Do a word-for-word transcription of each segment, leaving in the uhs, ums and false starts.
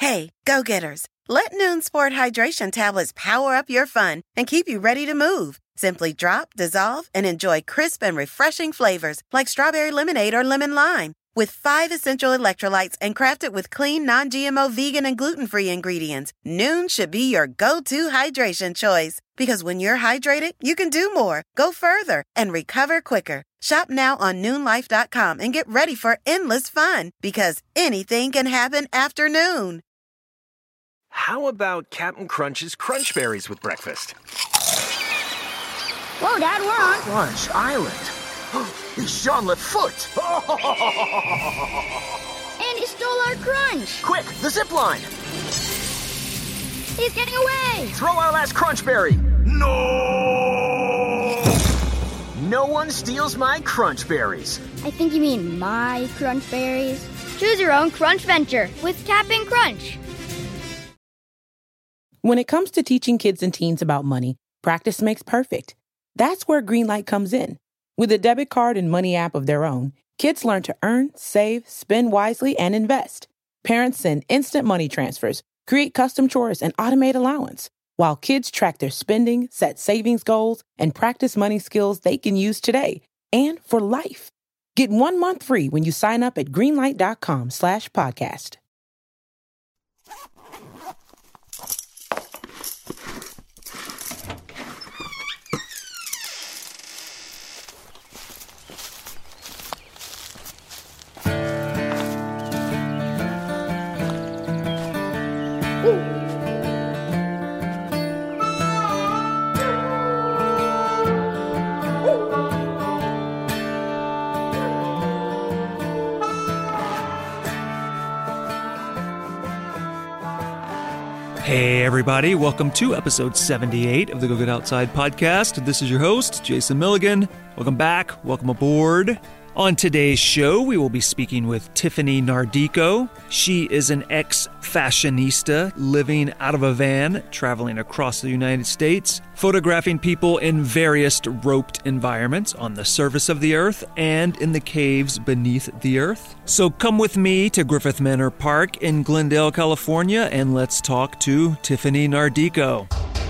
Hey, go-getters, let Noon Sport Hydration Tablets power up your fun and keep you ready to move. Simply drop, dissolve, and enjoy crisp and refreshing flavors like strawberry lemonade or lemon lime. With five essential electrolytes and crafted with clean, non-G M O, vegan, and gluten-free ingredients, Noon should be your go-to hydration choice. Because when you're hydrated, you can do more, go further, and recover quicker. Shop now on Noon Life dot com and get ready for endless fun. Because anything can happen after noon. How about Captain Crunch's Crunch Berries with breakfast? Whoa, Dad, we're on Crunch Island. It's Jean Lafoot. And he stole our crunch. Quick, the zip line. He's getting away. Throw our last Crunch Berry. No! No one steals my Crunch Berries. I think you mean my Crunch Berries. Choose your own Crunch venture with Cap'n Crunch. When it comes to teaching kids and teens about money, practice makes perfect. That's where Greenlight comes in. With a debit card and money app of their own, kids learn to earn, save, spend wisely, and invest. Parents send instant money transfers, create custom chores, and automate allowance, while kids track their spending, set savings goals, and practice money skills they can use today and for life. Get one month free when you sign up at greenlight.com slash podcast. Hey everybody, welcome to episode seventy-eight of the Go Get Outside podcast. This is your host, Jason Milligan. Welcome back, welcome aboard. On today's show, we will be speaking with Tiffany Nardico. She is an ex-fashionista living out of a van, traveling across the United States, photographing people in various roped environments on the surface of the earth and in the caves beneath the earth. So come with me to Griffith Manor Park in Glendale, California, and let's talk to Tiffany Nardico.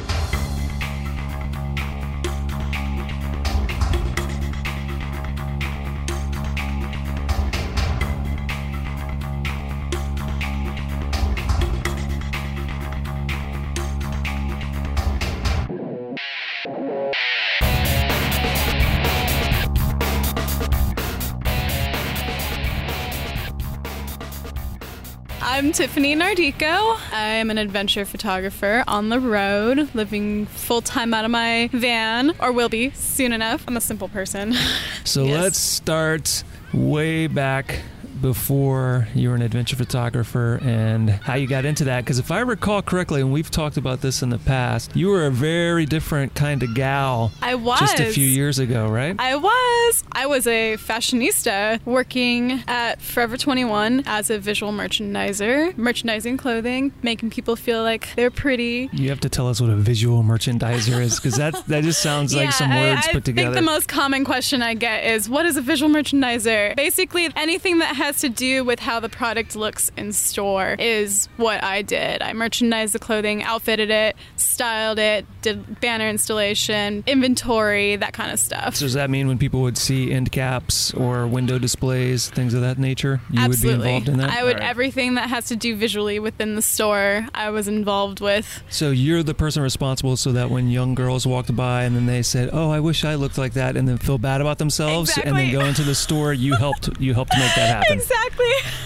I'm Tiffany Nardico. I am an adventure photographer on the road, living full-time out of my van, or will be soon enough. I'm a simple person. So yes. Let's start way back before you were an adventure photographer and how you got into that. Because if I recall correctly, and we've talked about this in the past, you were a very different kind of gal. I was. Just a few years ago, right? I was. I was a fashionista working at Forever twenty-one as a visual merchandiser, merchandising clothing, making people feel like they're pretty. You have to tell us what a visual merchandiser is, because that, that just sounds like yeah, some words I, I put together. I think the most common question I get is, what is a visual merchandiser? Basically, anything that has to do with how the product looks in store is what I did. I merchandised the clothing, outfitted it, styled it, did banner installation, inventory, that kind of stuff. So does that mean when people would see end caps or window displays, things of that nature, you Absolutely. would be involved in that? I would, right. Everything that has to do visually within the store, I was involved with. So you're the person responsible so that when young girls walked by and then they said, oh, I wish I looked like that, and then feel bad about themselves, exactly. and then go into the store, you helped you helped make that happen. Exactly.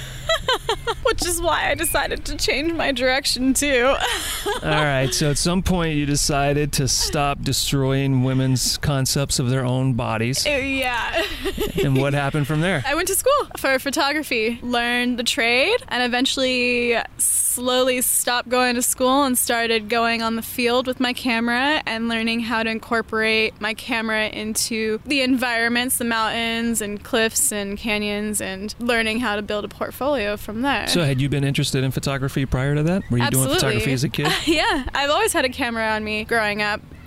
Which is why I decided to change my direction too. All right, so at some point you decided to stop destroying women's concepts of their own bodies. Uh, yeah. And what happened from there? I went to school for photography, learned the trade, and eventually slowly stopped going to school and started going on the field with my camera and learning how to incorporate my camera into the environments, the mountains and cliffs and canyons, and learning how to build a portfolio from there. So had you been interested in photography prior to that? Were you Absolutely. doing photography as a kid? Yeah, I've always had a camera on me growing up.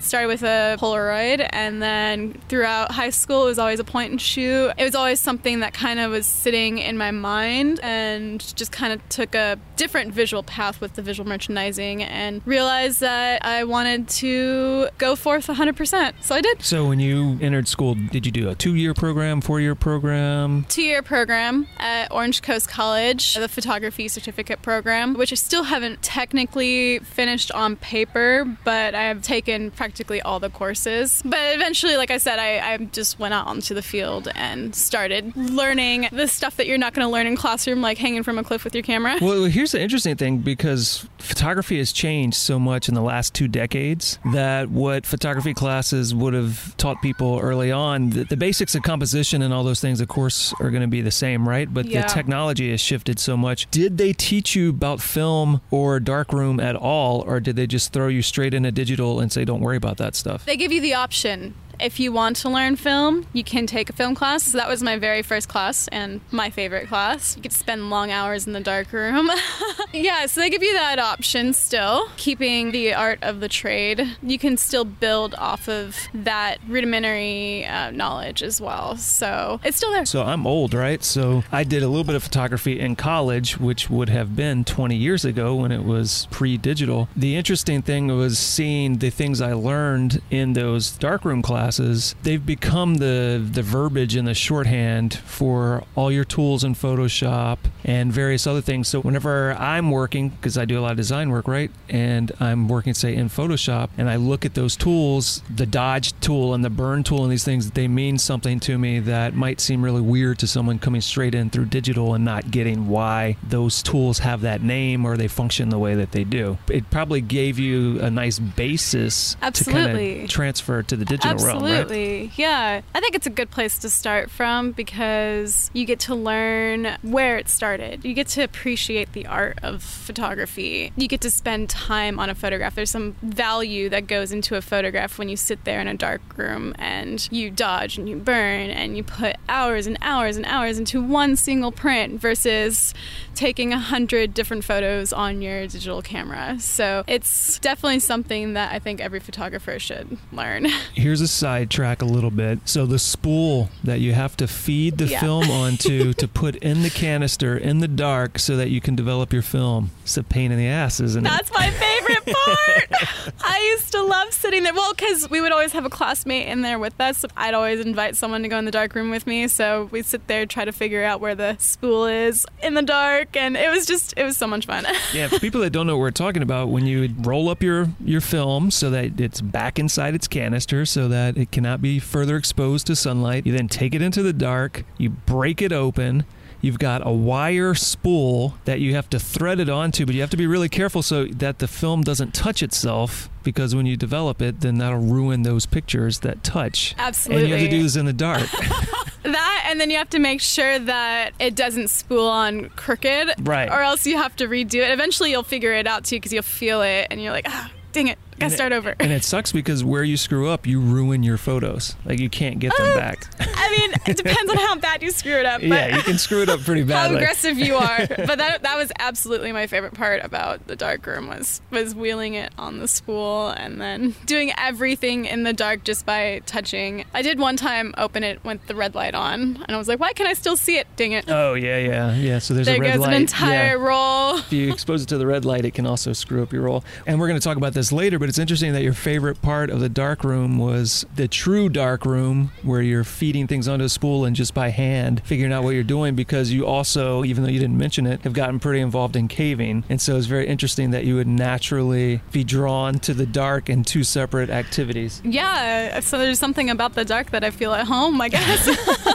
Started with a Polaroid, and then throughout high school, it was always a point and shoot. It was always something that kind of was sitting in my mind, and just kind of took a different visual path with the visual merchandising, and realized that I wanted to go forth one hundred percent. So I did. So when you entered school, did you do a two-year program, four-year program? Two-year program at Orange Coast College, the photography certificate program, which I still haven't technically finished on paper, but I have taken practically all the courses. But eventually, like I said, I, I just went out onto the field and started learning the stuff that you're not going to learn in classroom, like hanging from a cliff with your camera. Well, here's the interesting thing, because photography has changed so much in the last two decades that what photography classes would have taught people early on, the, the basics of composition and all those things, of course, are going to be the same, right? But Yeah. the technology has shifted so much. Did they teach you about film or darkroom at all, or did they just throw you straight into digital and say, don't worry about that stuff? They give you the option. If you want to learn film, you can take a film class. So that was my very first class and my favorite class. You get to spend long hours in the darkroom. Yeah, so they give you that option still. Keeping the art of the trade, you can still build off of that rudimentary uh, knowledge as well. So it's still there. So I'm old, right? So I did a little bit of photography in college, which would have been twenty years ago when it was pre-digital. The interesting thing was seeing the things I learned in those darkroom classes. They've become the, the verbiage and the shorthand for all your tools in Photoshop and various other things. So whenever I'm working, because I do a lot of design work, right? And I'm working, say, in Photoshop, and I look at those tools, the dodge tool and the burn tool and these things, they mean something to me that might seem really weird to someone coming straight in through digital and not getting why those tools have that name or they function the way that they do. It probably gave you a nice basis Absolutely. to kind of transfer to the digital Absolutely. realm, right? Absolutely. Yeah. I think it's a good place to start from because you get to learn where it started. You get to appreciate the art of photography. You get to spend time on a photograph. There's some value that goes into a photograph when you sit there in a dark room and you dodge and you burn and you put hours and hours and hours into one single print versus taking a hundred different photos on your digital camera. So it's definitely something that I think every photographer should learn. Here's a sidetrack a little bit. So the spool that you have to feed the Yeah. film onto to put in the canister in the dark so that you can develop your film. It's a pain in the ass, isn't it? That's my favorite part. I used to love sitting there. Well, because we would always have a classmate in there with us. I'd always invite someone to go in the dark room with me. So we'd sit there, try to figure out where the spool is in the dark. And it was just, it was so much fun. Yeah, for people that don't know what we're talking about, when you would roll up your, your film so that it's back inside its canister so that it cannot be further exposed to sunlight, you then take it into the dark, you break it open, you've got a wire spool that you have to thread it onto, but you have to be really careful so that the film doesn't touch itself, because when you develop it, then that'll ruin those pictures that touch. Absolutely. And you have to do this in the dark. That, and then you have to make sure that it doesn't spool on crooked. Right. Or else you have to redo it. Eventually you'll figure it out too because you'll feel it and you're like, ah, dang it. Gotta And start it, over. And it sucks because where you screw up, you ruin your photos. Like, you can't get them Uh, back. I mean, it depends on how bad you screw it up. But Yeah, you can screw it up pretty how badly. aggressive you are. But that that was absolutely my favorite part about the darkroom was was wheeling it on the spool and then doing everything in the dark just by touching. I did one time open it with the red light on, and I was like, why can I still see it? Dang it. Oh, yeah, yeah, yeah. So there's there a red goes light. an entire Yeah. roll. If you expose it to the red light, it can also screw up your roll. And we're going to talk about this later, but it's interesting that your favorite part of the dark room was the true dark room where you're feeding things onto a spool and just by hand figuring out what you're doing, because you also, even though you didn't mention it, have gotten pretty involved in caving. And so it's very interesting that you would naturally be drawn to the dark in two separate activities. Yeah, so there's something about the dark that I feel at home, I guess.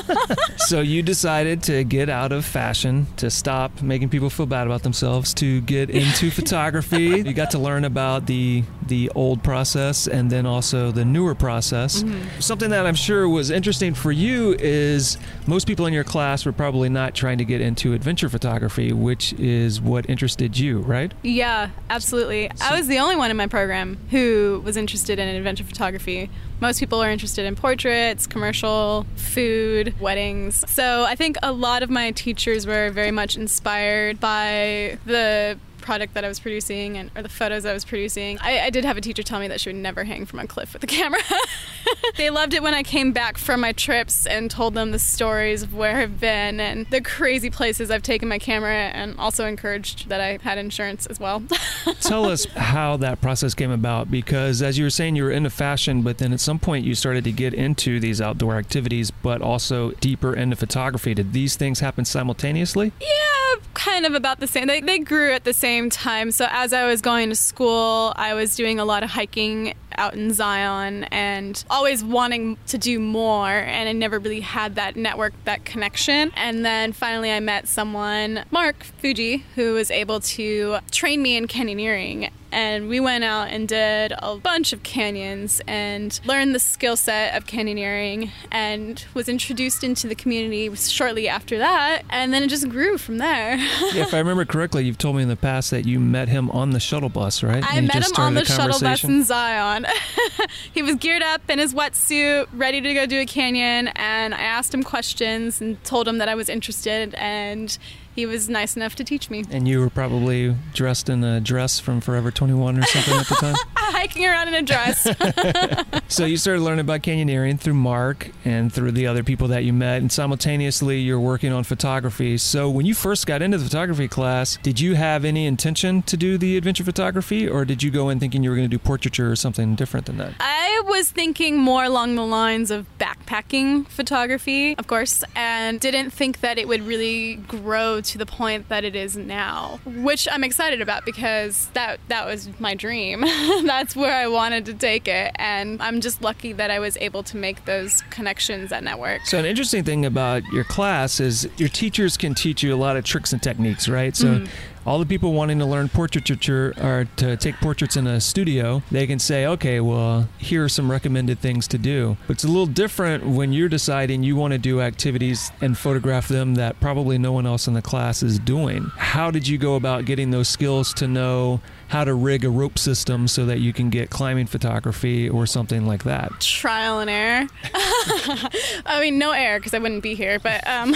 So you decided to get out of fashion, to stop making people feel bad about themselves, to get into photography. You got to learn about the the old process and then also the newer process. Mm-hmm. Something that I'm sure was interesting for you is most people in your class were probably not trying to get into adventure photography, which is what interested you, right? Yeah, absolutely. I was the only one in my program who was interested in adventure photography. Most people are interested in portraits, commercial, food, weddings. So I think a lot of my teachers were very much inspired by the product that I was producing and or the photos I was producing. I, I did have a teacher tell me that she would never hang from a cliff with a camera. They loved it when I came back from my trips and told them the stories of where I've been and the crazy places I've taken my camera, and also encouraged that I had insurance as well. Tell us how that process came about, because as you were saying, you were into fashion, but then at some point you started to get into these outdoor activities, but also deeper into photography. Did these things happen simultaneously? Yeah, kind of about the same. They, they grew at the same time. So as I was going to school, I was doing a lot of hiking out in Zion and always wanting to do more, and I never really had that network, that connection. And then finally I met someone, Mark Fuji, who was able to train me in canyoneering. And we went out and did a bunch of canyons and learned the skill set of canyoneering, and was introduced into the community shortly after that. And then it just grew from there. Yeah, if I remember correctly, you've told me in the past that you met him on the shuttle bus, right? I met him on the shuttle bus in Zion. He was geared up in his wetsuit, ready to go do a canyon. And I asked him questions and told him that I was interested, and he was nice enough to teach me. And you were probably dressed in a dress from Forever twenty-one or something at the time? Hiking around in a dress. So you started learning about canyoneering through Mark and through the other people that you met, and simultaneously you're working on photography. So when you first got into the photography class, did you have any intention to do the adventure photography, or did you go in thinking you were going to do portraiture or something different than that? I was thinking more along the lines of backpacking photography, of course, and didn't think that it would really grow to the point that it is now, which I'm excited about, because that that was my dream. That's where I wanted to take it, and I'm just lucky that I was able to make those connections at Network. So an interesting thing about your class is your teachers can teach you a lot of tricks and techniques, right? So mm-hmm. all the people wanting to learn portraiture or to take portraits in a studio, they can say, okay, well, here are some recommended things to do. But it's a little different when you're deciding you want to do activities and photograph them that probably no one else in the class is doing. How did you go about getting those skills to know how to rig a rope system so that you can get climbing photography or something like that? Trial and error. I mean, no error, because I wouldn't be here, but um,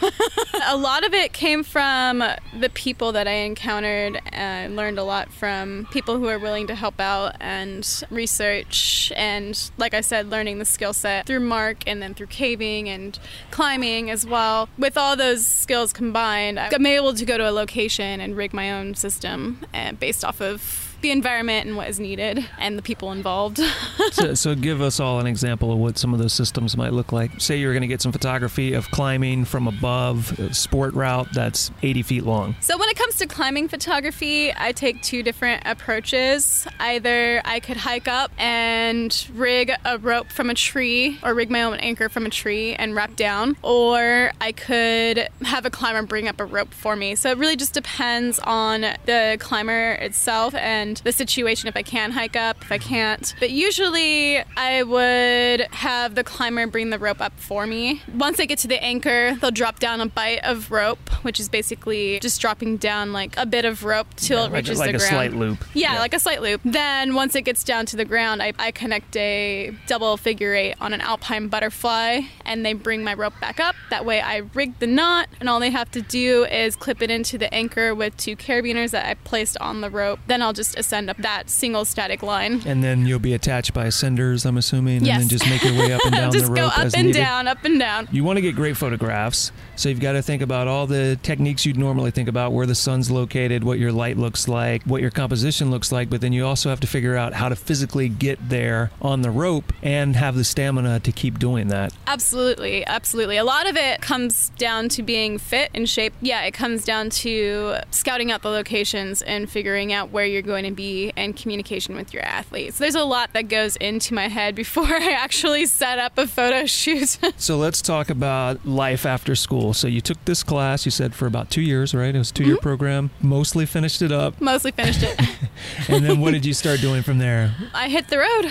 a lot of it came from the people that I encountered. I uh, learned a lot from people who are willing to help out and research, and like I said, learning the skill set through Mark and then through caving and climbing as well. With all those skills combined, I'm able to go to a location and rig my own system uh, based off of the environment and what is needed and the people involved. so, so give us all an example of what some of those systems might look like. Say you're going to get some photography of climbing from above, a sport route that's eighty feet long. So when it comes to climbing photography, I take two different approaches. Either I could hike up and rig a rope from a tree, or rig my own anchor from a tree and wrap down, or I could have a climber bring up a rope for me. So it really just depends on the climber itself and the situation, if I can hike up, if I can't. But usually I would have the climber bring the rope up for me. Once they get to the anchor, they'll drop down a bite of rope, which is basically just dropping down like a bit of rope till yeah, it reaches like, like the ground. Like a slight loop. Yeah, yeah, like a slight loop. Then once it gets down to the ground, I, I connect a double figure eight on an alpine butterfly, and they bring my rope back up. That way I rig the knot, and all they have to do is clip it into the anchor with two carabiners that I placed on the rope. Then I'll just ascend up that single static line. And then you'll be attached by ascenders, I'm assuming, yes. and then just make your way up and down just the rope go up as and needed. down, up and down. You want to get great photographs, so you've got to think about all the techniques you'd normally think about, where the sun's located, what your light looks like, what your composition looks like, but then you also have to figure out how to physically get there on the rope and have the stamina to keep doing that. Absolutely, absolutely. A lot of it comes down to being fit and shape. Yeah, it comes down to scouting out the locations and figuring out where you're going to be and communication with your athletes. There's a lot that goes into my head before I actually set up a photo shoot. So let's talk about life after school. So you took this class, you said, for about two years, right? It was a two-year mm-hmm. program. Mostly finished it up. Mostly finished it. And then what did you start doing from there? I hit the road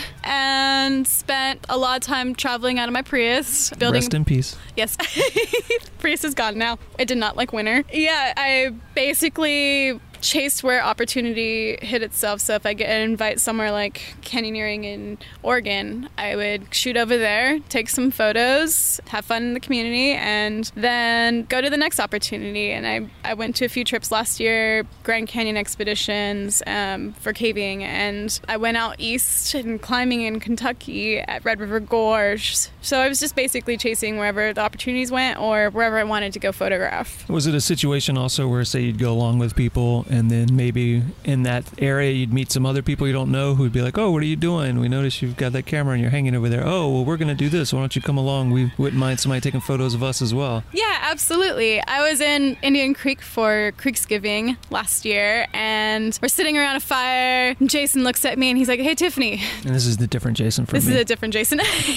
and spent a lot of time traveling out of my Prius. Building... Rest in peace. Yes. Prius is gone now. I did not like winter. Yeah, I basically chased where opportunity hit itself. So if I get an invite somewhere like canyoneering in Oregon, I would shoot over there, take some photos, have fun in the community, and then go to the next opportunity. And I, I went to a few trips last year, Grand Canyon expeditions um, for caving, and I went out east and climbing in Kentucky at Red River Gorge. So I was just basically chasing wherever the opportunities went or wherever I wanted to go photograph. Was it a situation also where, say, you'd go along with people and then maybe in that area you'd meet some other people you don't know who'd be like, oh, what are you doing? We noticed you've got that camera and you're hanging over there. Oh, well, we're going to do this. Why don't you come along? We wouldn't mind somebody taking photos of us as well. Yeah, absolutely. I was in Indian Creek for Creeksgiving last year, and we're sitting around a fire. And Jason looks at me and he's like, hey, Tiffany. And this is the different Jason from This me. is a different Jason.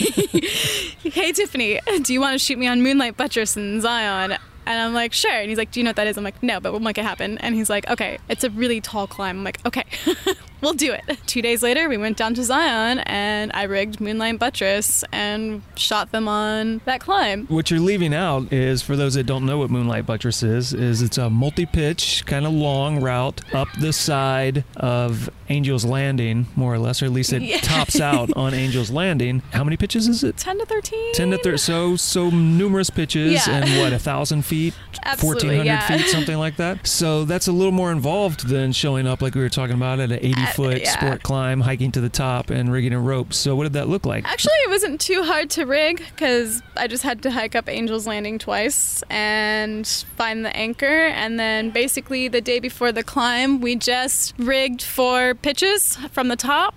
Hey, Tiffany, do you want to shoot me on Moonlight Buttress in Zion? And I'm like, sure. And he's like, do you know what that is? I'm like, no, but we'll make it happen. And he's like, okay, it's a really tall climb. I'm like, okay, we'll do it. Two days later, we went down to Zion and I rigged Moonlight Buttress and shot them on that climb. What you're leaving out is, for those that don't know what Moonlight Buttress is, is it's a multi-pitch, kind of long route up the side of Angel's Landing, more or less, or at least it Yeah. tops out on Angel's Landing. How many pitches is it? ten to thirteen. ten to thirty. So, so numerous pitches Yeah. and what, a thousand feet? Absolutely, fourteen hundred yeah. feet, something like that. So that's a little more involved than showing up like we were talking about at an eighty foot yeah. sport climb, hiking to the top and rigging a rope. So what did that look like? Actually, it wasn't too hard to rig because I just had to hike up Angel's Landing twice and find the anchor. And then basically the day before the climb, we just rigged four pitches from the top.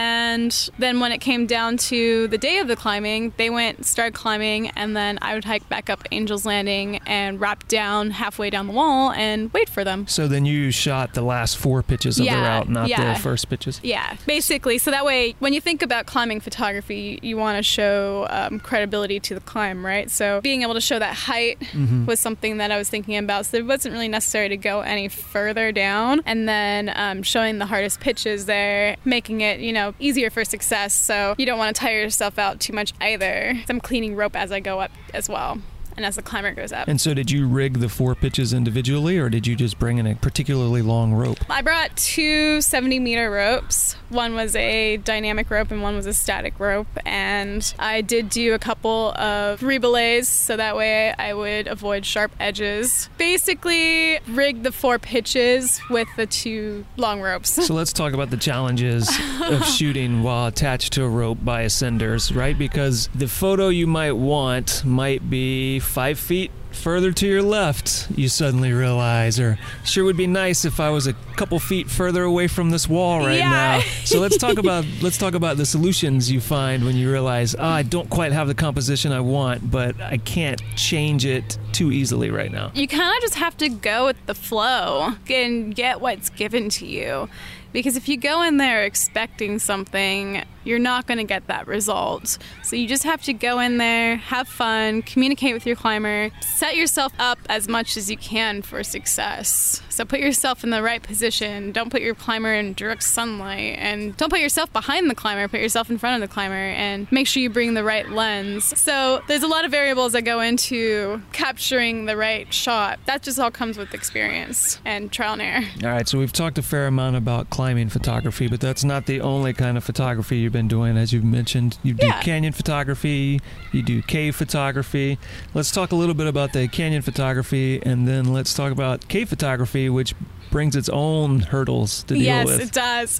And then when it came down to the day of the climbing, they went, started climbing, and then I would hike back up Angel's Landing and wrap down halfway down the wall and wait for them. So then you shot the last four pitches of Yeah, the route, not yeah. the first pitches? Yeah, basically. So that way, when you think about climbing photography, you, you want to show um, credibility to the climb, right? So being able to show that height Mm-hmm. was something that I was thinking about. So it wasn't really necessary to go any further down. And then um, showing the hardest pitches there, making it, you know, easier for success. So you don't want to tire yourself out too much either. So I'm cleaning rope as I go up as well, and as the climber goes up. And so did you rig the four pitches individually, or did you just bring in a particularly long rope? I brought two seventy meter ropes. One was a dynamic rope and one was a static rope. And I did do a couple of rebelays so that way I would avoid sharp edges. Basically, rigged the four pitches with the two long ropes. So let's talk about the challenges of shooting while attached to a rope by ascenders, right? Because the photo you might want might be five feet further to your left, you suddenly realize, or sure would be nice if I was a couple feet further away from this wall right Yeah. now. So let's talk about let's talk about the solutions you find when you realize, oh, I don't quite have the composition I want, but I can't change it too easily right now. You kind of just have to go with the flow and get what's given to you. Because if you go in there expecting something, you're not going to get that result. So you just have to go in there, have fun, communicate with your climber, set yourself up as much as you can for success. So put yourself in the right position. Don't put your climber in direct sunlight, and don't put yourself behind the climber. Put yourself in front of the climber, and make sure you bring the right lens. So there's a lot of variables that go into capturing the right shot. That just all comes with experience and trial and error. All right, so we've talked a fair amount about climbing photography, but that's not the only kind of photography you've been doing. As you've mentioned, you do Yeah. canyon photography, you do cave photography. Let's talk a little bit about the canyon photography, and then let's talk about cave photography, which brings its own hurdles to deal yes, with. Yes, it does.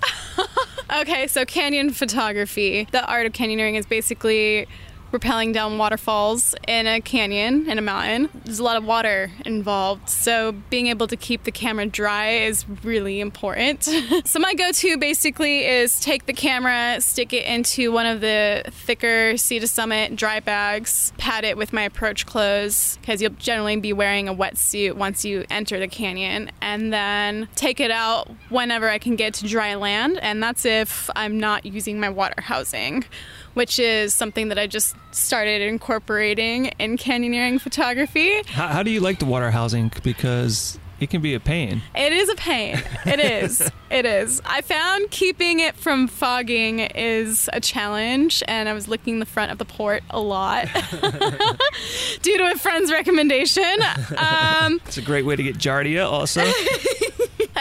Okay, so canyon photography. The art of canyoneering is basically rappelling down waterfalls in a canyon, in a mountain. There's a lot of water involved, so being able to keep the camera dry is really important. So my go-to basically is take the camera, stick it into one of the thicker Sea to Summit dry bags, pad it with my approach clothes, because you'll generally be wearing a wetsuit once you enter the canyon, and then take it out whenever I can get to dry land, and that's if I'm not using my water housing, which is something that I just started incorporating in canyoneering photography. How, how do you like the water housing? Because it can be a pain. It is a pain. It is. It is. I found keeping it from fogging is a challenge, and I was licking the front of the port a lot due to a friend's recommendation. Um, It's a great way to get giardia also. I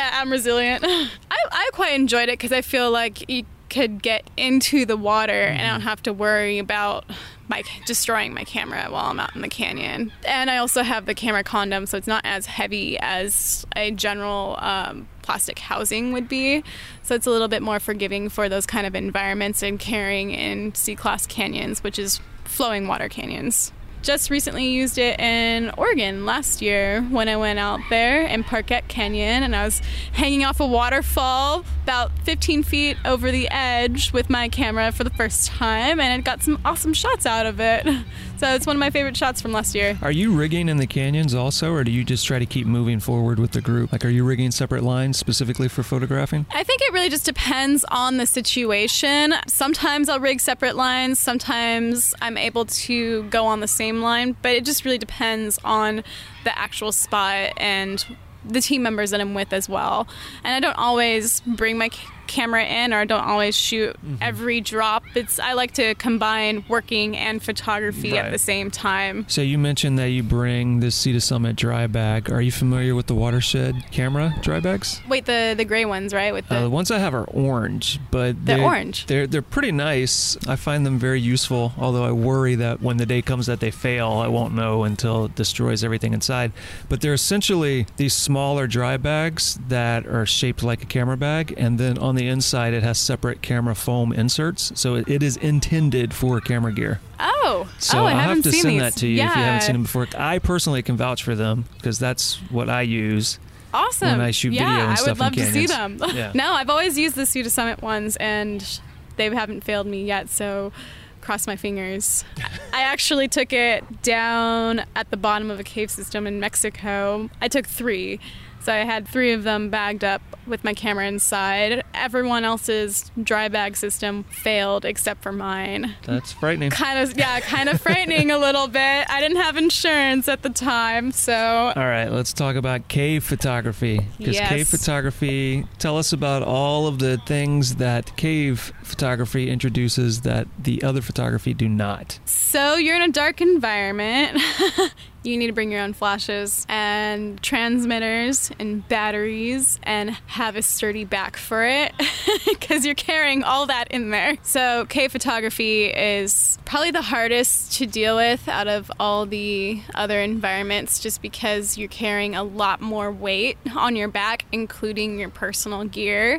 I'm resilient. I, I quite enjoyed it because I feel like you could get into the water mm-hmm. and I don't have to worry about my destroying my camera while I'm out in the canyon. And I also have the camera condom, so it's not as heavy as a general um, plastic housing would be. So it's a little bit more forgiving for those kind of environments and carrying in C-class canyons, which is flowing water canyons. Just recently used it in Oregon last year when I went out there in Parquet Canyon, and I was hanging off a waterfall about fifteen feet over the edge with my camera for the first time, and I got some awesome shots out of it. So it's one of my favorite shots from last year. Are you rigging in the canyons also, or do you just try to keep moving forward with the group? Like, are you rigging separate lines specifically for photographing? I think it really just depends on the situation. Sometimes I'll rig separate lines. Sometimes I'm able to go on the same line, but it just really depends on the actual spot and the team members that I'm with as well. And I don't always bring my c- camera in, or I don't always shoot mm-hmm. every drop. It's I like to combine working and photography right. at the same time. So you mentioned that you bring this Sea to Summit dry bag. Are you familiar with the Watershed camera dry bags? Wait, the the gray ones, right? With the, uh, the ones I have are orange, but they're orange. They're they're pretty nice. I find them very useful. Although I worry that when the day comes that they fail, I won't know until it destroys everything inside. But they're essentially these smaller dry bags that are shaped like a camera bag, and then on the inside it has separate camera foam inserts, so it, it is intended for camera gear. Oh, so oh, I I'll haven't have to seen send these. that to you yeah. if you haven't seen them before. I personally can vouch for them because that's what I use. Awesome. When I shoot yeah, video and stuff I would love in to see them. Yeah. No, I've always used the Sea to Summit ones, and they haven't failed me yet, so cross my fingers. I actually took it down at the bottom of a cave system in Mexico. I took three. So I had three of them bagged up with my camera inside. Everyone else's dry bag system failed except for mine. That's frightening. Kind of, yeah, kind of frightening a little bit. I didn't have insurance at the time, so. All right, let's talk about cave photography. Because yes. cave photography, tell us about all of the things that cave photography introduces that the other photography do not. So you're in a dark environment. You need to bring your own flashes and transmitters and batteries and have a sturdy back for it because you're carrying all that in there. So cave photography is probably the hardest to deal with out of all the other environments just because you're carrying a lot more weight on your back, including your personal gear.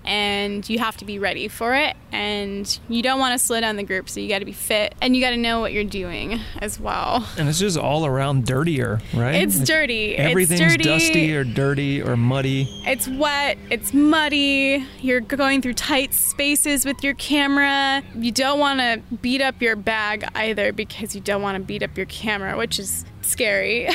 And you have to be ready for it, and you don't want to slow down the group, so you got to be fit, and you got to know what you're doing as well. And it's just all around dirtier, right? It's dirty. Everything's it's dirty. dusty or dirty or muddy. It's wet. It's muddy. You're going through tight spaces with your camera. You don't want to beat up your bag either because you don't want to beat up your camera, which is scary.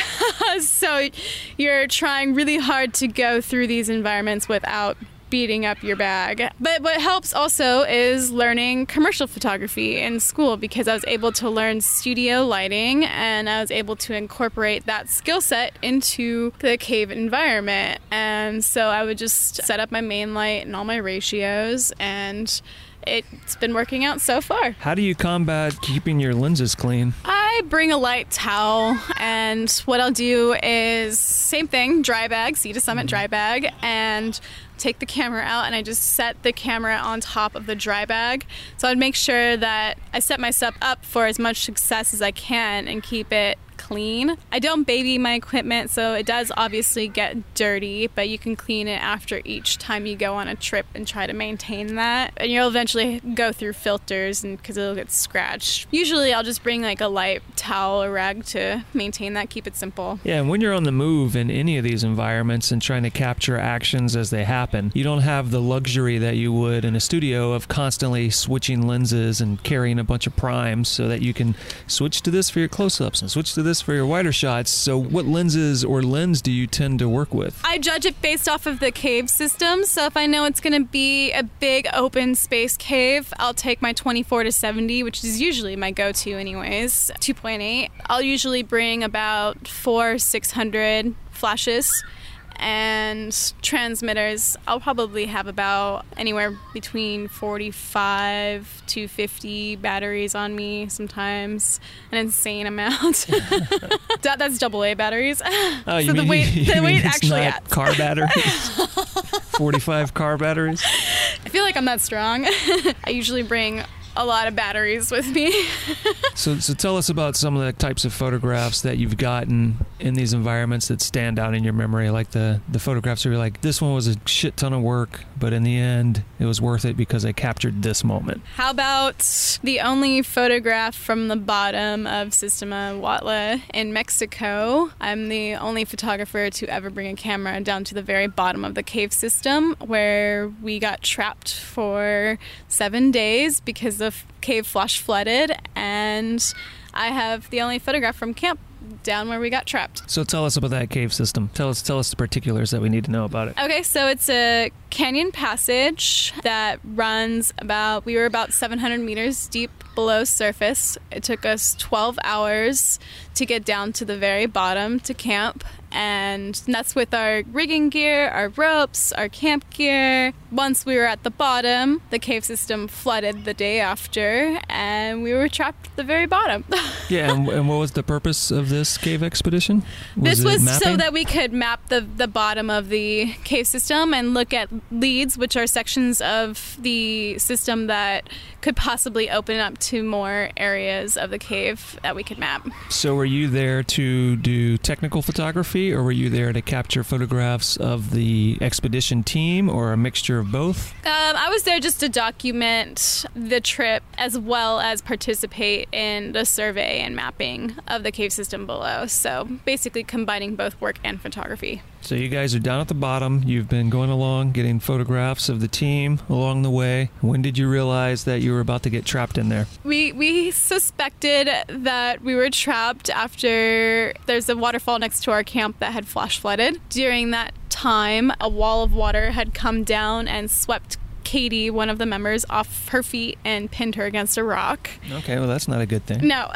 So you're trying really hard to go through these environments without beating up your bag. But what helps also is learning commercial photography in school because I was able to learn studio lighting and I was able to incorporate that skill set into the cave environment. And so I would just set up my main light and all my ratios, and it's been working out so far. How do you combat keeping your lenses clean? I bring a light towel, and what I'll do is same thing, dry bag, Sea to Summit dry bag, and take the camera out and I just set the camera on top of the dry bag. So I'd make sure that I set myself up for as much success as I can and keep it clean. I don't baby my equipment, so it does obviously get dirty, but you can clean it after each time you go on a trip and try to maintain that. And you'll eventually go through filters and because it'll get scratched. Usually I'll just bring like a light towel or rag to maintain that, keep it simple. Yeah, and when you're on the move in any of these environments and trying to capture actions as they happen, you don't have the luxury that you would in a studio of constantly switching lenses and carrying a bunch of primes so that you can switch to this for your close-ups and switch to this for your wider shots. So what lenses or lens do you tend to work with? I judge it based off of the cave system. So if I know it's going to be a big open space cave, I'll take my twenty-four to seventy, which is usually my go-to anyways, two point eight. I'll usually bring about four, six hundred flashes. and transmitters. I'll probably have about anywhere between forty-five to fifty batteries on me, sometimes an insane amount. that, that's double A batteries. Oh, you so mean, the weight, you the mean weight it's actually not adds. car batteries? forty-five car batteries? I feel like I'm that strong. I usually bring a lot of batteries with me. so, so tell us about some of the types of photographs that you've gotten in these environments that stand out in your memory, like the, the photographs where you're like, this one was a shit ton of work, but in the end, it was worth it because I captured this moment. How about the only photograph from the bottom of Sistema Huautla in Mexico? I'm the only photographer to ever bring a camera down to the very bottom of the cave system, where we got trapped for seven days because the cave flash flooded, and I have the only photograph from camp down where we got trapped. So tell us about that cave system. Tell us tell us the particulars that we need to know about it. Okay, so it's a canyon passage that runs about, we were about seven hundred meters deep below surface. It took us twelve hours to get down to the very bottom to camp, and that's with our rigging gear, our ropes, our camp gear. Once we were at the bottom, the cave system flooded the day after, and we were trapped at the very bottom. Yeah, and, and what was the purpose of this cave expedition? Was this was mapping? so that we could map the, the bottom of the cave system and look at leads, which are sections of the system that could possibly open up to more areas of the cave that we could map. So were you there to do technical photography, or were you there to capture photographs of the expedition team, or a mixture of both? Um, I was there just to document the trip as well as participate in the survey and mapping of the cave system below. So basically combining both work and photography. So you guys are down at the bottom. You've been going along, getting photographs of the team along the way. When did you realize that you were about to get trapped in there? We we suspected that we were trapped after there's a waterfall next to our camp that had flash flooded. During that time, a wall of water had come down and swept Katie, one of the members, off her feet and pinned her against a rock. Okay, well, that's not a good thing. No.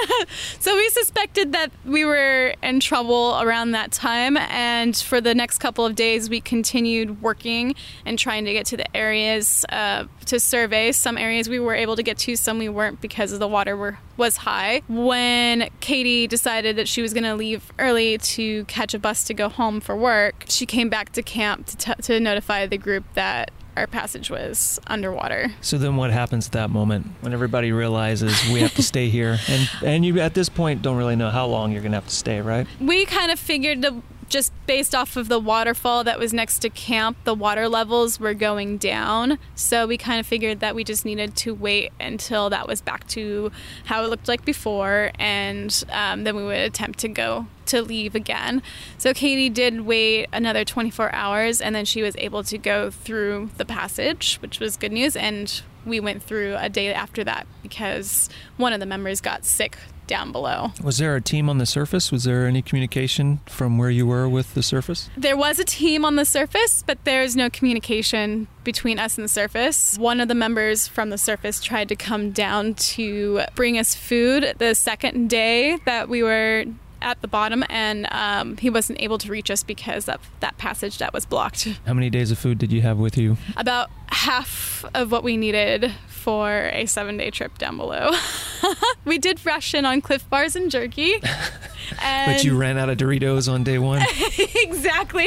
So we suspected that we were in trouble around that time, and for the next couple of days we continued working and trying to get to the areas uh, to survey. Some areas we were able to get to, some we weren't because the water were, was high. When Katie decided that she was going to leave early to catch a bus to go home for work, she came back to camp to, t- to notify the group that our passage was underwater. So then what happens at that moment when everybody realizes we have to stay here? And and you at this point don't really know how long you're going to have to stay, right? We kind of figured the, just based off of the waterfall that was next to camp, the water levels were going down. So we kind of figured that we just needed to wait until that was back to how it looked like before, and um, then we would attempt to go to leave again. So Katie did wait another twenty-four hours, and then she was able to go through the passage, which was good news. And we went through a day after that because one of the members got sick down below. Was there a team on the surface? Was there any communication from where you were with the surface? There was a team on the surface, but there's no communication between us and the surface. One of the members from the surface tried to come down to bring us food the second day that we were at the bottom, and um, he wasn't able to reach us because of that passage that was blocked. How many days of food did you have with you? About half of what we needed for a seven-day trip down below. We did ration on Cliff Bars and jerky. And But you ran out of Doritos on day one? Exactly.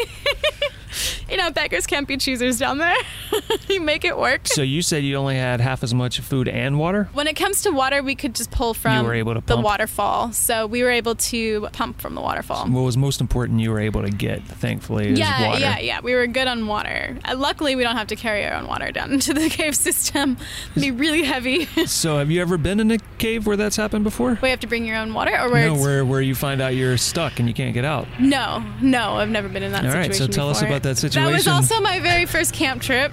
You know, beggars can't be choosers down there. You make it work. So you said you only had half as much food and water? When it comes to water, we could just pull from You were able to the pump? waterfall. So we were able to pump from the waterfall. What was most important you were able to get, thankfully, is yeah, water. yeah, yeah. We were good on water. Uh, luckily, we don't have to carry our own water down into the cave system. It'd be really heavy. So have you ever been in a cave where that's happened before? We have to bring your own water, or where No, it's... where, where you find out you're stuck and you can't get out. No, no, I've never been in that All situation right, so tell us before. about that situation. That was also my very first camp trip.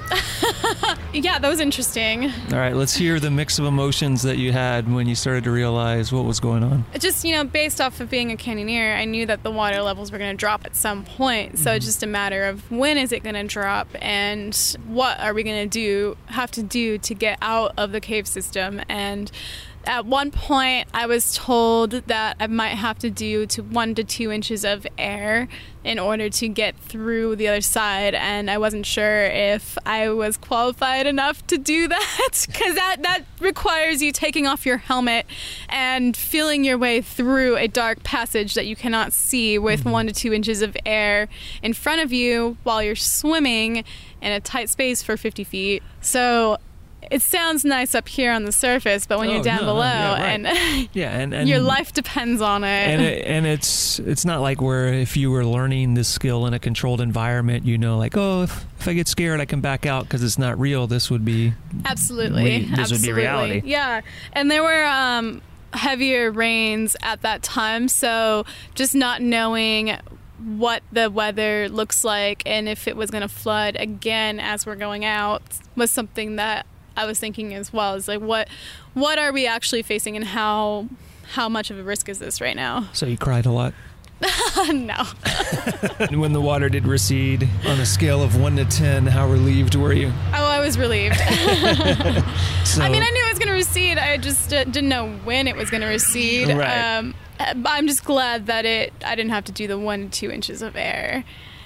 Yeah, that was interesting. All right, let's hear the mix of emotions that you had when you started to realize what was going on. Just, you know, based off of being a canyoneer, I knew that the water levels were going to drop at some point. So Mm-hmm. it's just a matter of when is it going to drop and what are we going to do, have to do to get out of the cave system. And At one point, I was told that I might have to do to one to two inches of air in order to get through the other side, and I wasn't sure if I was qualified enough to do that, because that, that requires you taking off your helmet and feeling your way through a dark passage that you cannot see with mm-hmm. one to two inches of air in front of you while you're swimming in a tight space for fifty feet. So it sounds nice up here on the surface, but when oh, you're down no, below, no, yeah, right. and, yeah, and, and your life depends on it. And it, and it's it's not like where if you were learning this skill in a controlled environment, you know, like, oh, if, if I get scared, I can back out because it's not real. This would be absolutely re- this absolutely. would be reality. Yeah, and there were um, heavier rains at that time, so just not knowing what the weather looks like and if it was going to flood again as we're going out was something that I was thinking as well. Is like, what what are we actually facing, and how how much of a risk is this right now? So you cried a lot? No. When the water did recede, on a scale of one to ten, how relieved were you? Oh, I was relieved. So, I mean, I knew it was going to recede. I just uh, didn't know when it was going to recede. Right. Um, I'm just glad that it. I didn't have to do the one to two inches of air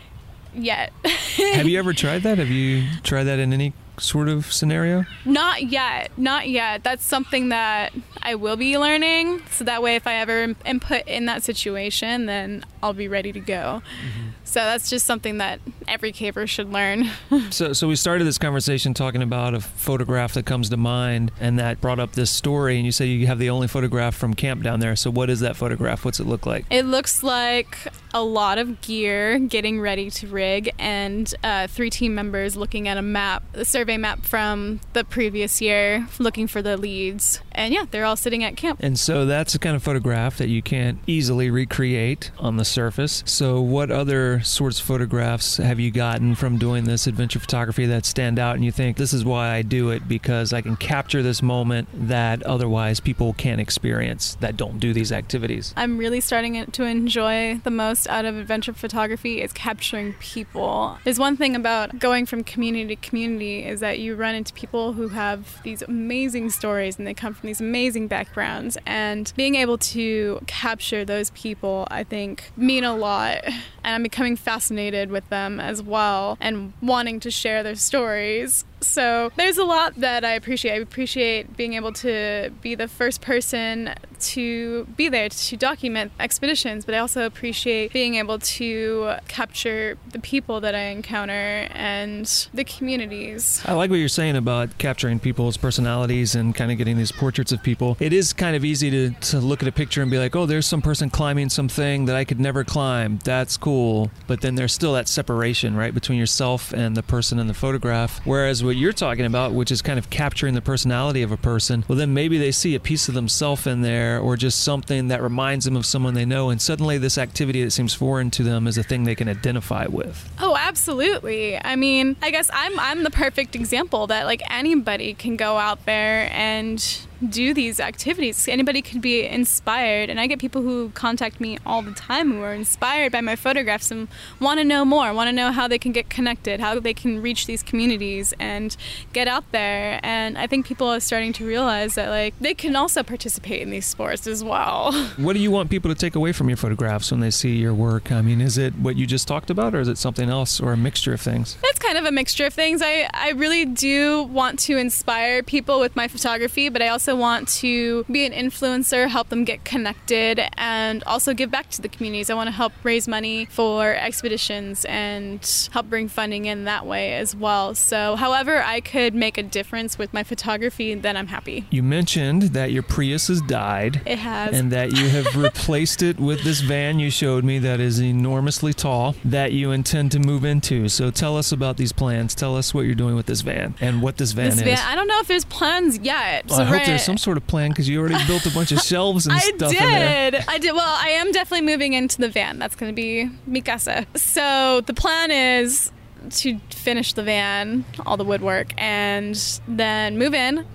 yet. Have you ever tried that? Have you tried that in any sort of scenario? Not yet. Not yet. That's something that I will be learning. So that way, if I ever am put in that situation, then I'll be ready to go. Mm-hmm. So that's just something that every caver should learn. so so we started this conversation talking about a photograph that comes to mind, and that brought up this story, and you say you have the only photograph from camp down there. So what is that photograph? What's it look like? It looks like a lot of gear getting ready to rig, and uh, three team members looking at a map, a survey map from the previous year, looking for the leads. And yeah, they're all sitting at camp. And so that's the kind of photograph that you can't easily recreate on the surface. So what other sorts of photographs have you gotten from doing this adventure photography that stand out and you think, this is why I do it, because I can capture this moment that otherwise people can't experience that don't do these activities? I'm really starting to enjoy the most out of adventure photography is capturing people. There's one thing about going from community to community is that you run into people who have these amazing stories and they come from these amazing backgrounds, and being able to capture those people, I think, mean a lot. And I'm becoming fascinated with them as well and wanting to share their stories. So there's a lot that I appreciate. I appreciate being able to be the first person to be there to document expeditions, but I also appreciate being able to capture the people that I encounter and the communities. I like what you're saying about capturing people's personalities and kind of getting these portraits of people. It is kind of easy to, to look at a picture and be like, oh, there's some person climbing something that I could never climb. That's cool. But then there's still that separation, right, between yourself and the person in the photograph. Whereas what you're talking about, which is kind of capturing the personality of a person, well, then maybe they see a piece of themselves in there or just something that reminds them of someone they know, and suddenly this activity that seems foreign to them is a thing they can identify with. Oh, absolutely. I mean, I guess I'm I'm the perfect example that like anybody can go out there and do these activities. Anybody could be inspired, and I get people who contact me all the time who are inspired by my photographs and want to know more, want to know how they can get connected, how they can reach these communities and get out there. And I think people are starting to realize that like they can also participate in these sports as well. What do you want people to take away from your photographs when they see your work? I mean, is it what you just talked about, or is it something else, or a mixture of things? It's kind of a mixture of things. I, I really do want to inspire people with my photography, but I also want to be an influencer, help them get connected, and also give back to the communities. I want to help raise money for expeditions and help bring funding in that way as well. So however I could make a difference with my photography, then I'm happy. You mentioned that your Prius has died. It has. And that you have replaced it with this van you showed me that is enormously tall that you intend to move into. So tell us about these plans. Tell us what you're doing with this van and what this van this is. Van, I don't know if there's plans yet. Well, so I hope right, there's some sort of plan, because you already built a bunch of shelves and I stuff did. in there. I did. Well, I am definitely moving into the van. That's going to be mi casa. So the plan is to finish the van, all the woodwork, and then move in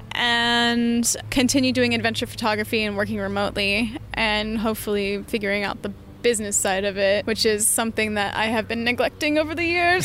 and continue doing adventure photography and working remotely, and hopefully figuring out the business side of it, which is something that I have been neglecting over the years.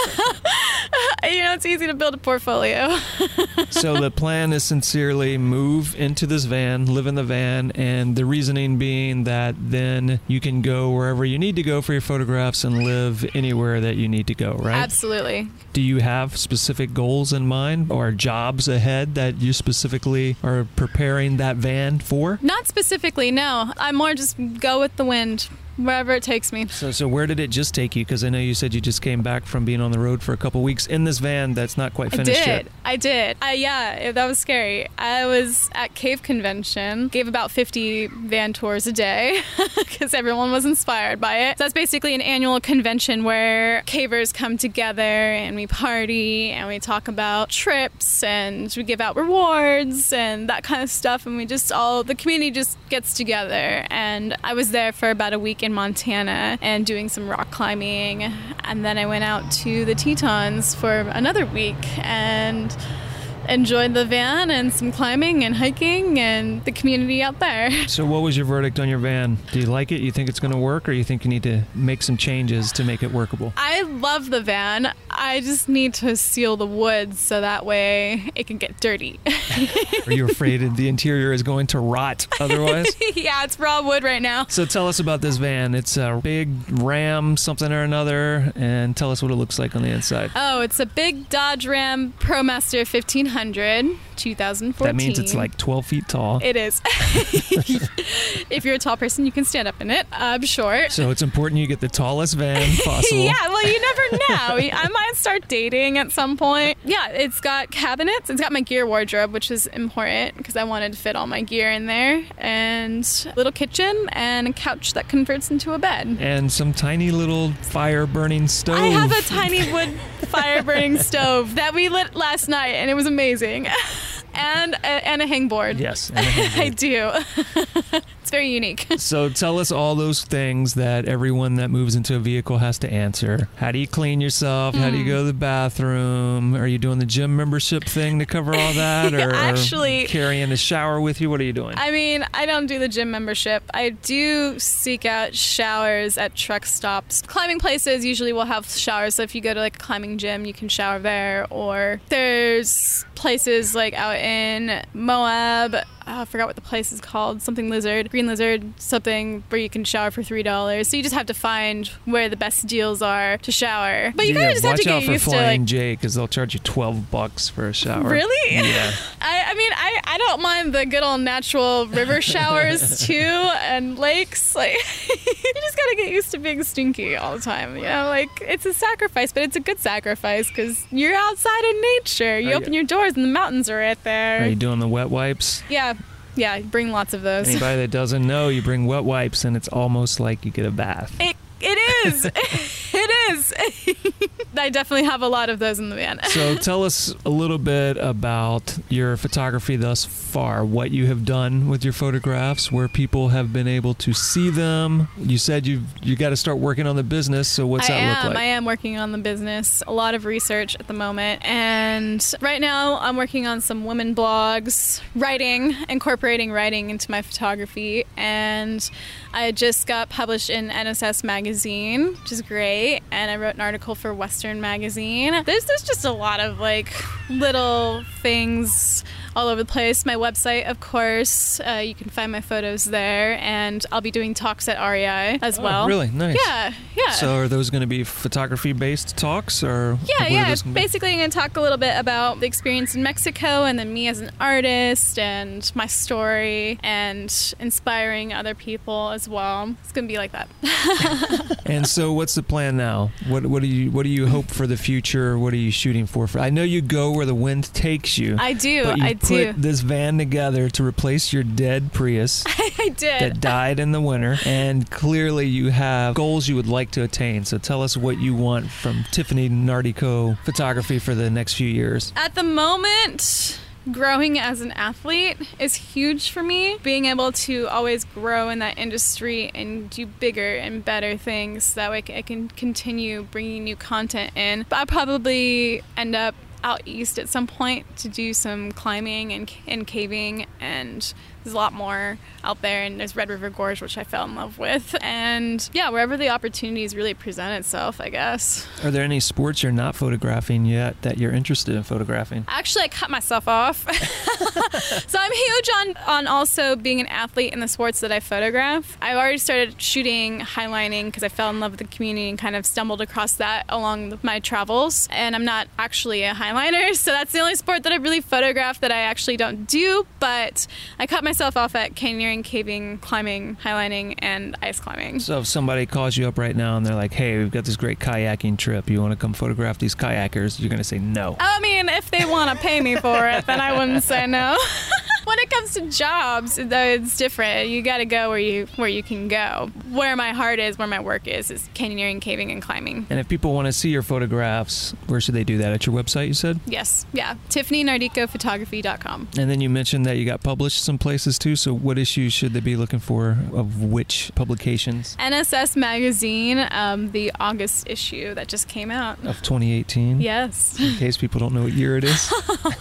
You know, it's easy to build a portfolio. So the plan is sincerely move into this van, live in the van, and the reasoning being that then you can go wherever you need to go for your photographs and live anywhere that you need to go, right? Absolutely. Do you have specific goals in mind or jobs ahead that you specifically are preparing that van for? Not specifically, no. I more just go with the wind. Wherever it takes me. So so where did it just take you? Because I know you said you just came back from being on the road for a couple weeks in this van that's not quite finished I did. yet. I did. I, yeah, that was scary. I was at Cave Convention, gave about fifty van tours a day because everyone was inspired by it. So that's basically an annual convention where cavers come together and we party and we talk about trips and we give out rewards and that kind of stuff. And we just all, the community just gets together. And I was there for about a week in Montana and doing some rock climbing, and then I went out to the Tetons for another week and enjoyed the van and some climbing and hiking and the community out there. So what was your verdict on your van? Do you like it? You think it's going to work, or you think you need to make some changes to make it workable? I love the van. I just need to seal the wood so that way it can get dirty. Are you afraid that the interior is going to rot otherwise? Yeah, it's raw wood right now. So tell us about this van. It's a big Ram something or another, and tell us what it looks like on the inside. Oh, it's a big Dodge Ram ProMaster fifteen hundred, two thousand fourteen. That means it's like twelve feet tall. It is. If you're a tall person, you can stand up in it. I'm short. So it's important you get the tallest van possible. Yeah, well, you never know. I might start dating at some point. Yeah, it's got cabinets. It's got my gear wardrobe, which is important because I wanted to fit all my gear in there. And a little kitchen and a couch that converts into a bed. And some tiny little fire-burning stove. I have a tiny wood fire-burning stove that we lit last night, and it was amazing. And a, and a hangboard. Yes. And a hangboard. I do. It's very unique. So tell us all those things that everyone that moves into a vehicle has to answer. How do you clean yourself? Mm. How do you go to the bathroom? Are you doing the gym membership thing to cover all that? Or actually, carrying a shower with you? What are you doing? I mean, I don't do the gym membership. I do seek out showers at truck stops. Climbing places usually will have showers. So if you go to like a climbing gym, you can shower there. Or there's places like out in Moab. Oh, I forgot what the place is called. Something Lizard, Green Lizard, something where you can shower for three dollars. So you just have to find where the best deals are to shower. But you yeah, kind of just have to get used to Watch out for Flying like, J, because they'll charge you twelve bucks for a shower. Really? Yeah. I, I mean, I, I don't mind the good old natural river showers too, and lakes. Like, you just gotta get used to being stinky all the time. You know, like it's a sacrifice, but it's a good sacrifice because you're outside in nature. You are open you, your doors and the mountains are right there. Are you doing the wet wipes? Yeah. Yeah, bring lots of those. Anybody that doesn't know, you bring wet wipes and it's almost like you get a bath. It It is. It is. I definitely have a lot of those in the van. So tell us a little bit about your photography thus far, what you have done with your photographs, where people have been able to see them. You said you've you got to start working on the business, so what's I that am, look like? I am working on the business, a lot of research at the moment, and right now I'm working on some women blogs, writing, incorporating writing into my photography, and I just got published in N S S magazine, which is great, and I wrote an article for Western magazine. There's there's just a lot of like little things all over the place. My website, of course, uh, you can find my photos there, and I'll be doing talks at R E I as oh, well. Really? Nice. Yeah, yeah. So are those going to be photography-based talks, or yeah, yeah. Basically, I'm going to talk a little bit about the experience in Mexico, and then me as an artist, and my story, and inspiring other people as well. It's going to be like that. And so, what's the plan now? What what do you what do you hope for the future? What are you shooting for? I know you go where the wind takes you. I do. But you I put do. this van together to replace your dead Prius. I did. That died in the winter, and clearly you have goals you would like to attain. So tell us what you want from Tiffany Nardico Photography for the next few years. At the moment, growing as an athlete is huge for me. Being able to always grow in that industry and do bigger and better things, that way I can continue bringing new content in. But I'll probably end up out east at some point to do some climbing and, and caving, and there's a lot more out there, and there's Red River Gorge, which I fell in love with, and yeah, wherever the opportunities really present itself, I guess. Are there any sports you're not photographing yet that you're interested in photographing? Actually, I cut myself off. So I'm huge on, on also being an athlete in the sports that I photograph. I already started shooting highlining because I fell in love with the community and kind of stumbled across that along my travels. And I'm not actually a highliner, so that's the only sport that I really photograph that I actually don't do. But I cut myself off at canyoneering, caving, climbing, highlining, and ice climbing. So if somebody calls you up right now and they're like, hey, we've got this great kayaking trip, you want to come photograph these kayakers, you're going to say no. I mean, if they want to pay me for it, then I wouldn't say no. When it comes to jobs, though, it's different. You got to go where you where you can go. Where my heart is, where my work is, is canyoneering, caving, and climbing. And if people want to see your photographs, where should they do that? At your website, you said? Yes. Yeah. Tiffany Nardico Photography dot com. And then you mentioned that you got published some places too. So what issues should they be looking for of which publications? N S S Magazine, um, the August issue that just came out. Of twenty eighteen? Yes. In case people don't know what year it is.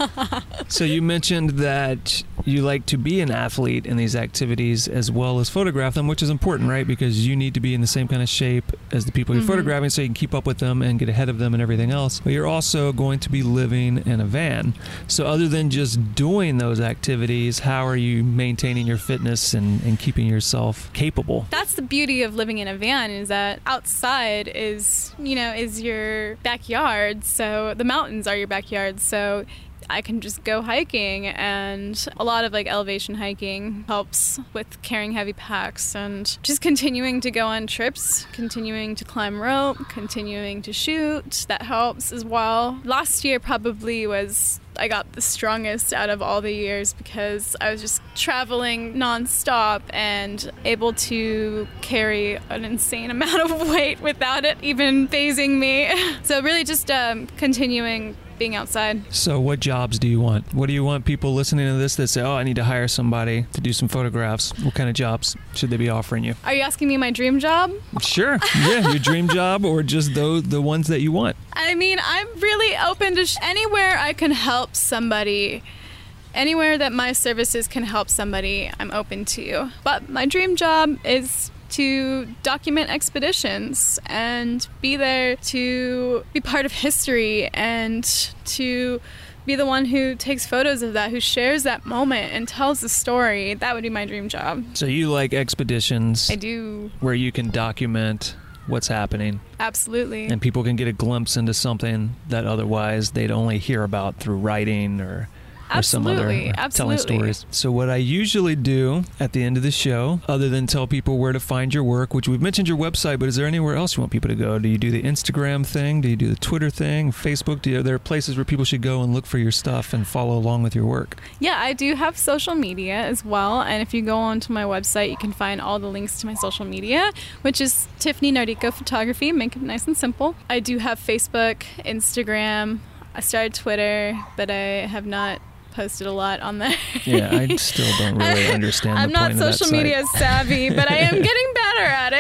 So you mentioned that you like to be an athlete in these activities as well as photograph them, which is important, right? Because you need to be in the same kind of shape as the people you're mm-hmm. photographing so you can keep up with them and get ahead of them and everything else. But you're also going to be living in a van. So other than just doing those activities, how are you maintaining your fitness and, and keeping yourself capable? That's the beauty of living in a van, is that outside is, you know, is your backyard. So the mountains are your backyard. So I can just go hiking, and a lot of like elevation hiking helps with carrying heavy packs and just continuing to go on trips, continuing to climb rope, continuing to shoot. That helps as well. Last year probably was I got the strongest out of all the years because I was just traveling nonstop and able to carry an insane amount of weight without it even fazing me. So really just um, continuing being outside. So what jobs do you want? What do you want people listening to this that say, oh, I need to hire somebody to do some photographs? What kind of jobs should they be offering you? Are you asking me my dream job? Sure. Yeah, your dream job or just those, the ones that you want. I mean, I'm really open to sh- anywhere I can help somebody. Anywhere that my services can help somebody, I'm open to. But my dream job is to document expeditions and be there to be part of history and to be the one who takes photos of that, who shares that moment and tells the story. That would be my dream job. So you like expeditions? I do. Where you can document what's happening. Absolutely. And people can get a glimpse into something that otherwise they'd only hear about through writing or Or some other Absolutely, telling stories. So what I usually do at the end of the show, other than tell people where to find your work, which we've mentioned your website, but is there anywhere else you want people to go? Do you do the Instagram thing? Do you do the Twitter thing? Facebook? Do you, are there places where people should go and look for your stuff and follow along with your work? Yeah, I do have social media as well. And if you go onto my website, you can find all the links to my social media, which is Tiffany Nardico Photography. Make it nice and simple. I do have Facebook, Instagram. I started Twitter, but I have not posted a lot on there. Yeah, I still don't really understand I'm the point of that not social site. media savvy, but I am getting better at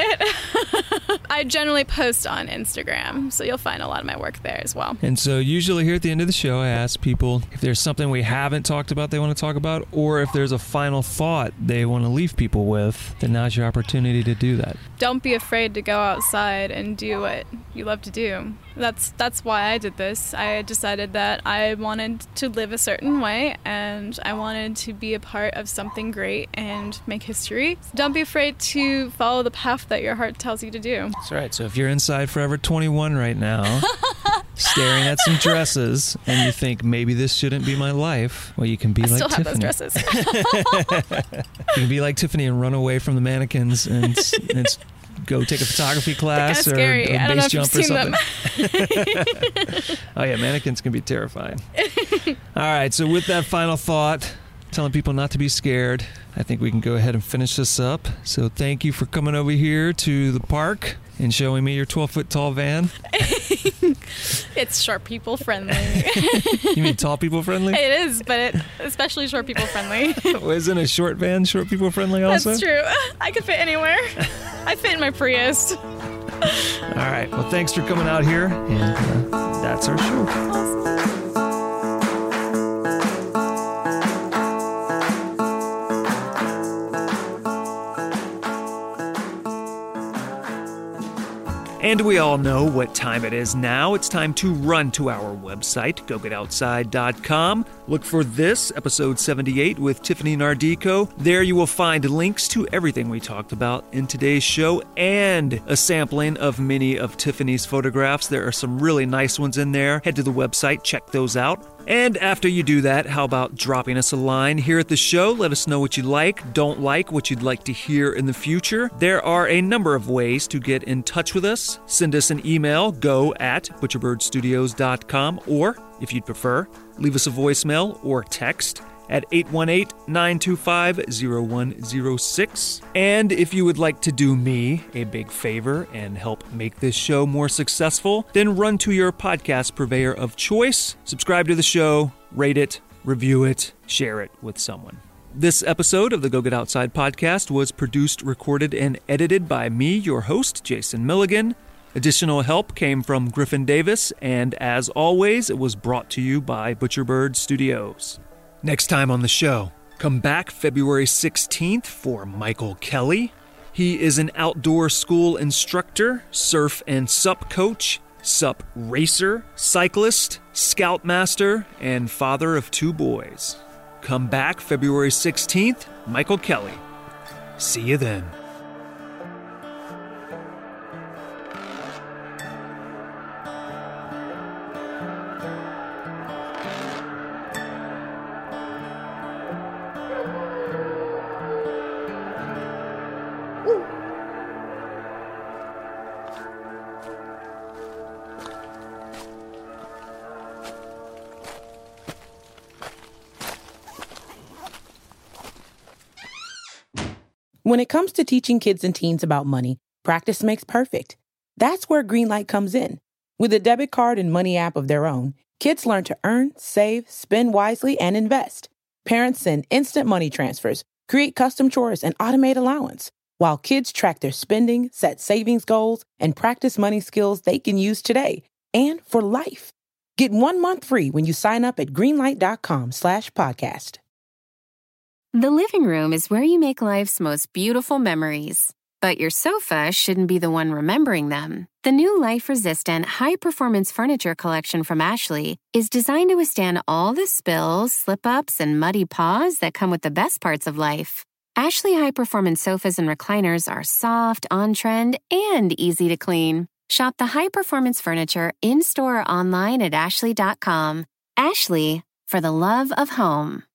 it. I generally post on Instagram, so you'll find a lot of my work there as well. And so usually here at the end of the show, I ask people if there's something we haven't talked about they want to talk about, or if there's a final thought they want to leave people with, then now's your opportunity to do that. Don't be afraid to go outside and do what you love to do. That's that's why I did this. I decided that I wanted to live a certain way, and I wanted to be a part of something great and make history. So don't be afraid to follow the path that your heart tells you to do. That's right. So if you're inside Forever twenty-one right now, staring at some dresses, and you think maybe this shouldn't be my life, well, you can be I like still Tiffany. have those dresses. You can be like Tiffany and run away from the mannequins and, and go take a photography class or, or base jump or something. Oh yeah, mannequins can be terrifying. All right, so with that final thought, telling people not to be scared, I think we can go ahead and finish this up. So thank you for coming over here to the park and showing me your twelve foot tall van. It's short people friendly. You mean tall people friendly? It is, but it, especially short people friendly. Isn't a short van short people friendly also? That's true. I could fit anywhere. I fit in my Prius. All right. Well, thanks for coming out here. And uh, that's our show. Awesome. And we all know what time it is now. It's time to run to our website, go get outside dot com. Look for this, episode seventy-eight with Tiffany Nardico. There you will find links to everything we talked about in today's show and a sampling of many of Tiffany's photographs. There are some really nice ones in there. Head to the website, check those out. And after you do that, how about dropping us a line here at the show? Let us know what you like, don't like, what you'd like to hear in the future. There are a number of ways to get in touch with us. Send us an email, go at butcherbird studios dot com, or, if you'd prefer, leave us a voicemail or text at eight one eight, nine two five, zero one zero six. And if you would like to do me a big favor and help make this show more successful, then run to your podcast purveyor of choice, subscribe to the show, rate it, review it, share it with someone. This episode of the Go Get Outside podcast was produced, recorded, and edited by me, your host, Jason Milligan. Additional help came from Griffin Davis, and as always, it was brought to you by Butcherbird Studios. Next time on the show, come back February sixteenth for Michael Kelly. He is an outdoor school instructor, surf and sup coach, sup racer, cyclist, scoutmaster, and father of two boys. Come back February sixteenth, Michael Kelly. See you then. When it comes to teaching kids and teens about money, practice makes perfect. That's where Greenlight comes in. With a debit card and money app of their own, kids learn to earn, save, spend wisely, and invest. Parents send instant money transfers, create custom chores, and automate allowance, while kids track their spending, set savings goals, and practice money skills they can use today and for life. Get one month free when you sign up at greenlight dot com slash podcast. The living room is where you make life's most beautiful memories. But your sofa shouldn't be the one remembering them. The new life-resistant, high-performance furniture collection from Ashley is designed to withstand all the spills, slip-ups, and muddy paws that come with the best parts of life. Ashley high-performance sofas and recliners are soft, on-trend, and easy to clean. Shop the high-performance furniture in-store or online at ashley dot com. Ashley, for the love of home.